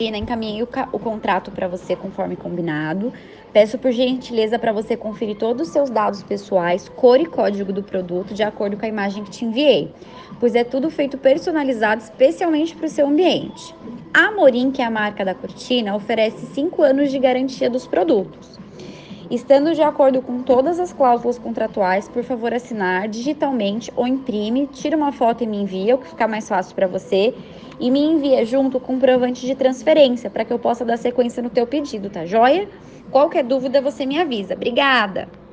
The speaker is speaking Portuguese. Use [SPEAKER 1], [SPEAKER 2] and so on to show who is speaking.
[SPEAKER 1] Encaminhei o contrato para você conforme combinado. Peço por gentileza para você conferir todos os seus dados pessoais, cor e código do produto, de acordo com a imagem que te enviei, pois é tudo feito personalizado especialmente para o seu ambiente. A Amorim, que é a marca da cortina, oferece 5 anos de garantia dos produtos. Estando de acordo com todas as cláusulas contratuais, por favor assinar digitalmente ou imprime, tira uma foto e me envia, o que ficar mais fácil para você, e me envia junto o comprovante de transferência para que eu possa dar sequência no teu pedido, tá joia? Qualquer dúvida você me avisa. Obrigada!